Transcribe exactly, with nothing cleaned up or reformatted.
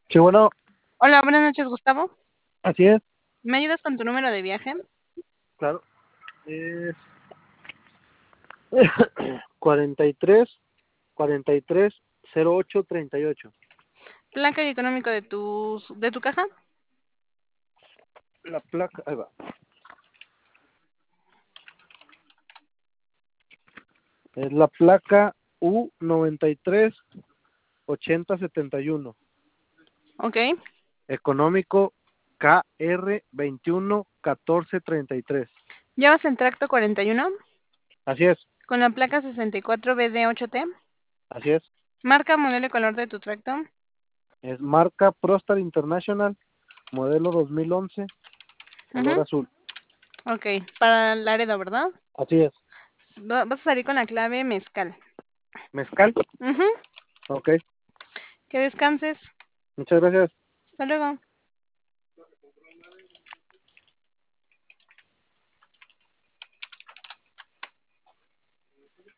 Sí, bueno, Hola, buenas noches, Gustavo. así es, ¿Me ayudas con tu número de viaje? claro. Es cuarenta y tres, cuarenta y tres, cero ocho, treinta y ocho. Placa y económico de tu, de tu caja. La placa, ahí va. Es la placa U noventa y tres, ochenta, setenta y uno. Ok. Económico K R veintiuno, catorce, treinta y tres. Llevas el tracto cuarenta y uno Así es, con la placa sesenta y cuatro B D ocho T. así es. Marca, modelo y color de tu tracto. Es marca Prostar International, modelo dos mil once, color Ujú. azul. Ok, para Laredo, ¿verdad? Así es. Va- Vas a salir con la clave mezcal. Mezcal. Ujú. Ok, Que descanses. muchas gracias. Hasta luego.